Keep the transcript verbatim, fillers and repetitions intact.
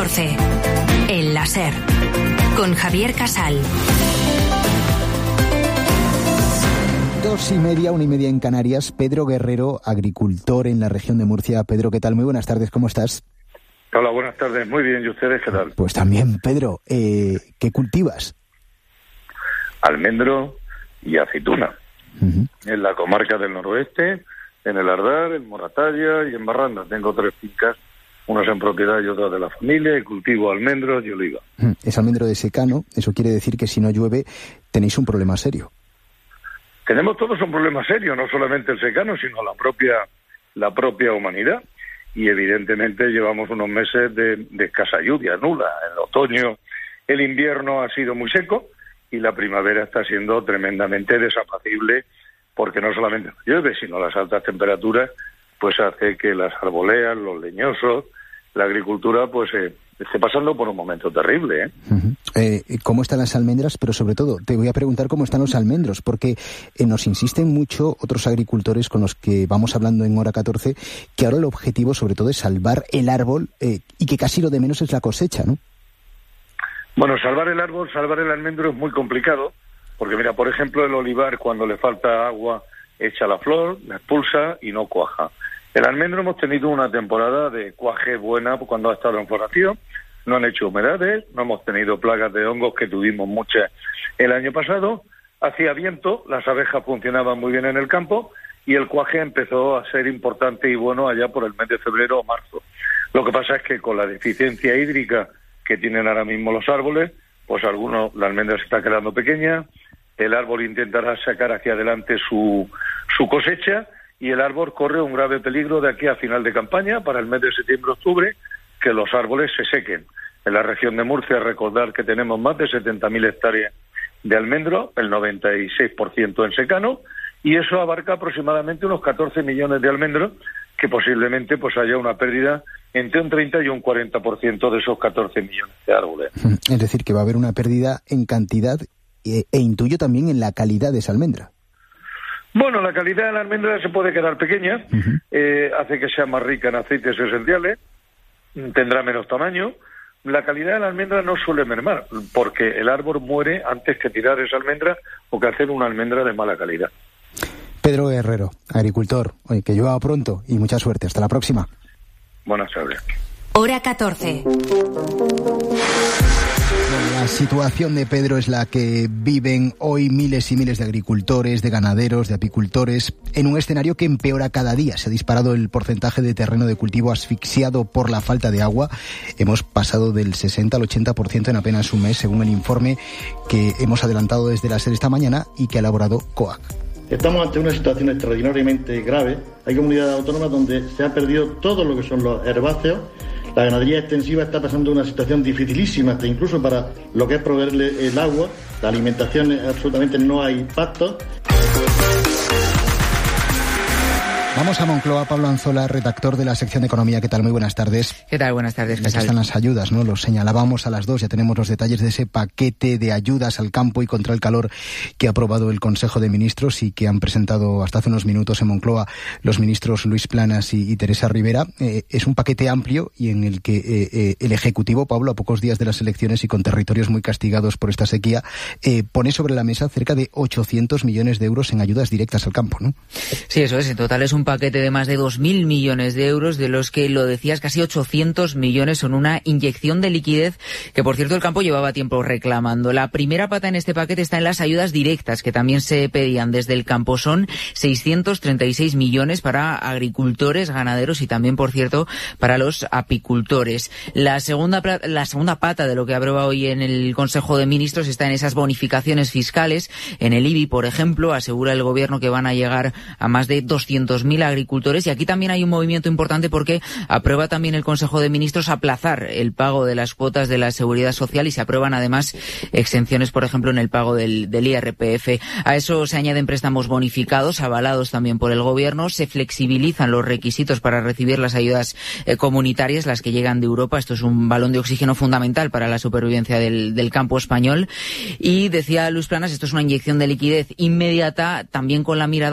catorce. El láser. Con Javier Casal. Dos y media, una y media en Canarias. Pedro Guerrero, agricultor en la región de Murcia. Pedro, ¿qué tal? Muy buenas tardes, ¿cómo estás? Hola, buenas tardes. Muy bien, ¿y ustedes qué tal? Pues también, Pedro. Eh, ¿Qué cultivas? Almendro y aceituna. Uh-huh. En la comarca del noroeste, en el Ardar, en Moratalla y en Barranda. Tengo tres fincas, unas en propiedad y otras de la familia, y cultivo almendros y oliva. Uh-huh. Es almendro de secano, eso quiere decir que si no llueve tenéis un problema serio. Tenemos todos un problema serio, no solamente el secano, sino la propia la propia humanidad. Y evidentemente llevamos unos meses de, de escasa lluvia, nula. En el otoño el invierno ha sido muy seco y la primavera está siendo tremendamente desapacible, porque no solamente no llueve, sino las altas temperaturas pues hace que las arboleas, los leñosos, la agricultura pues eh, esté pasando por un momento terrible. ¿eh? Uh-huh. Eh, ¿Cómo están las almendras? Pero sobre todo, te voy a preguntar cómo están los almendros, porque eh, nos insisten mucho otros agricultores con los que vamos hablando en Hora catorce, que ahora el objetivo sobre todo es salvar el árbol eh, y que casi lo de menos es la cosecha, ¿no? Bueno, salvar el árbol, salvar el almendro es muy complicado, porque mira, por ejemplo, el olivar cuando le falta agua echa la flor, la expulsa y no cuaja. El almendro hemos tenido una temporada de cuaje buena cuando ha estado en floración, no han hecho humedades, no hemos tenido plagas de hongos que tuvimos muchas el año pasado, hacía viento, las abejas funcionaban muy bien en el campo y el cuaje empezó a ser importante y bueno allá por el mes de febrero o marzo. Lo que pasa es que con la deficiencia hídrica que tienen ahora mismo los árboles, pues algunos, la almendra se está quedando pequeña, el árbol intentará sacar hacia adelante su, su cosecha, y el árbol corre un grave peligro de aquí a final de campaña, para el mes de septiembre-octubre, que los árboles se sequen. En la región de Murcia, recordar que tenemos más de setenta mil hectáreas de almendro, el noventa y seis por ciento en secano, y eso abarca aproximadamente unos catorce millones de almendros, que posiblemente pues haya una pérdida entre un treinta y un cuarenta por ciento de esos catorce millones de árboles. Es decir, que va a haber una pérdida en cantidad e, e intuyo también en la calidad de esa almendra. Bueno, la calidad de la almendra se puede quedar pequeña, uh-huh. eh, hace que sea más rica en aceites esenciales, tendrá menos tamaño. La calidad de la almendra no suele mermar, porque el árbol muere antes que tirar esa almendra o que hacer una almendra de mala calidad. Pedro Guerrero, agricultor, oye, que llueva pronto y mucha suerte. Hasta la próxima. Buenas tardes. Hora catorce. La situación de Pedro es la que viven hoy miles y miles de agricultores, de ganaderos, de apicultores, en un escenario que empeora cada día. Se ha disparado el porcentaje de terreno de cultivo asfixiado por la falta de agua. Hemos pasado del sesenta al ochenta por ciento en apenas un mes, según el informe que hemos adelantado desde la SER esta mañana y que ha elaborado COAC. Estamos ante una situación extraordinariamente grave. Hay comunidades autónomas donde se ha perdido todo lo que son los herbáceos. La ganadería extensiva está pasando una situación dificilísima, hasta incluso para lo que es proveerle el agua. La alimentación absolutamente no hay pactos. Vamos a Moncloa. Pablo Anzola, redactor de la sección de Economía. ¿Qué tal? Muy buenas tardes. ¿Qué tal? Buenas tardes. Aquí están las ayudas, ¿no? Los señalábamos a las dos. Ya tenemos los detalles de ese paquete de ayudas al campo y contra el calor que ha aprobado el Consejo de Ministros y que han presentado hasta hace unos minutos en Moncloa los ministros Luis Planas y, y Teresa Rivera. Eh, es un paquete amplio y en el que eh, eh, el Ejecutivo, Pablo, a pocos días de las elecciones y con territorios muy castigados por esta sequía, eh, pone sobre la mesa cerca de ochocientos millones de euros en ayudas directas al campo, ¿no? Sí, eso es. En total es un paquete de más de dos mil millones de euros, de los que, lo decías, casi ochocientos millones son una inyección de liquidez que, por cierto, el campo llevaba tiempo reclamando. La primera pata en este paquete está en las ayudas directas, que también se pedían desde el campo. Son seiscientos treinta y seis millones para agricultores, ganaderos y también, por cierto, para los apicultores. La segunda, la segunda pata de lo que aprueba hoy en el Consejo de Ministros está en esas bonificaciones fiscales. En el I B I, por ejemplo, asegura el Gobierno que van a llegar a más de doscientos mil agricultores. Y aquí también hay un movimiento importante porque aprueba también el Consejo de Ministros aplazar el pago de las cuotas de la Seguridad Social y se aprueban además exenciones, por ejemplo, en el pago del, del I R P F. A eso se añaden préstamos bonificados, avalados también por el Gobierno. Se flexibilizan los requisitos para recibir las ayudas eh, comunitarias, las que llegan de Europa. Esto es un balón de oxígeno fundamental para la supervivencia del, del campo español. Y decía Luis Planas, esto es una inyección de liquidez inmediata, también con la mirada